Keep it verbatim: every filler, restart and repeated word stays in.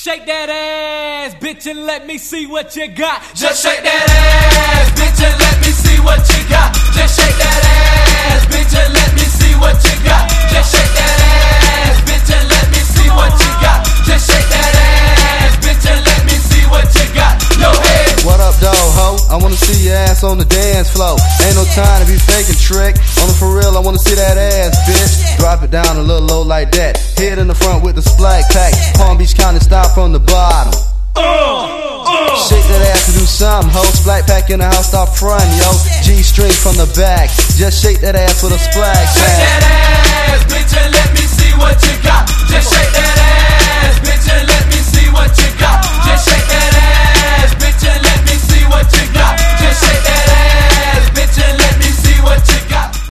Shake that ass, bitch, and let me see what you got. Just shake that ass, bitch, and let me see what you got. Just shake that ass, bitch, and let me see what you got. Just shake that ass, bitch, and let me see what you got. Just shake that ass, bitch, and let me see what you got. Yo, head. What up, dog, ho? I wanna see your ass on the dance floor. Ain't no time to be faking trick. On the for real, I wanna see that ass, bitch. Drop it down a little low like that. Head in the front with the splack pack. Palm Beach County style from the bottom. Uh, uh. Shake that ass and do something, ho. Splack pack in the house, stop front, yo. G-string from the back. Just shake that ass with a splack pack. Shake that ass.